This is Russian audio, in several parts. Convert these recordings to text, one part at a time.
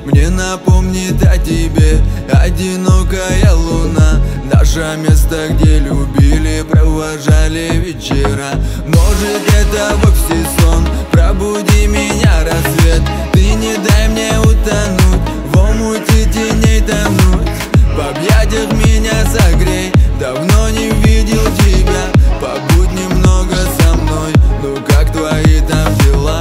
мне напомнит о тебе одинокая луна. Наше место, где любили, провожали вечера. Может, это вовсе сон, пробуди меня, рассвет. Ты не дай мне утонуть, в омуте теней тонуть. В объятиях меня согрей, давно не видел тебя. Побудь немного со мной, ну как твои там дела?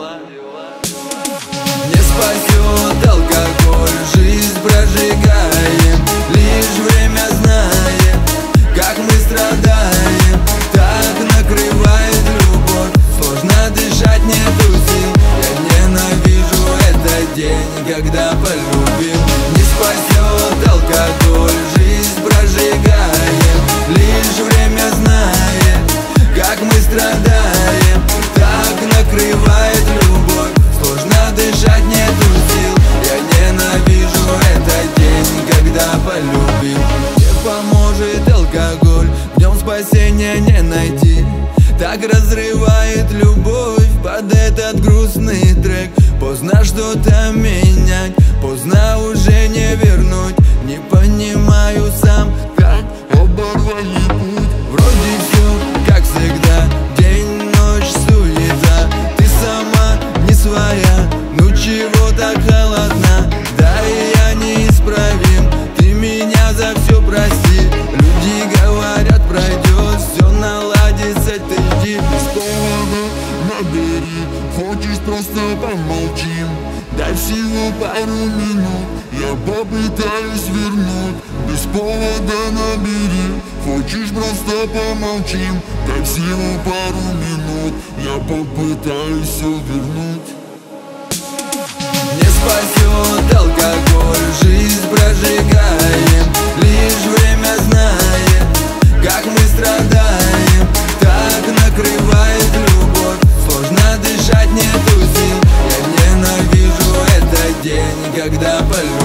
Не спасет алкоголь, жизнь прожигаем. Лишь время знает, как мы страдаем. Так накрывает любовь, сложно дышать, нету сил. Я ненавижу этот день, когда полюбил. Не спасет алкоголь, жизнь прожигаем. Лишь время знает, как мы страдаем. Так накрывает любовь, сложно дышать, нету сил. Я ненавижу этот день, когда полюбил. Не поможет алкоголь, в нем спасения не найти. Так разрывает любовь под этот грустный трек. Поздно что-то менять, поздно уже не вернуть. Не понимаю сам, как оборвали путь. Вроде все, как всегда, день, ночь, суета. Ты сама не своя, ну чего так холодна? Да и я неисправим, ты меня за все прости. Люди говорят, пройдет, все наладится, ты иди. Без повода набери, хочешь просто помолчим. Дай всего пару минут, я попытаюсь вернуть. Без повода набери, хочешь просто помолчим. Дай всего пару минут, я попытаюсь все вернуть. Не спасет алкоголь, жизнь прожигаем. Лишь время знает, как мы страдаем. Так накрывает любовь, сложно дышать, нету сил. Я ненавижу этот день, когда полюбил.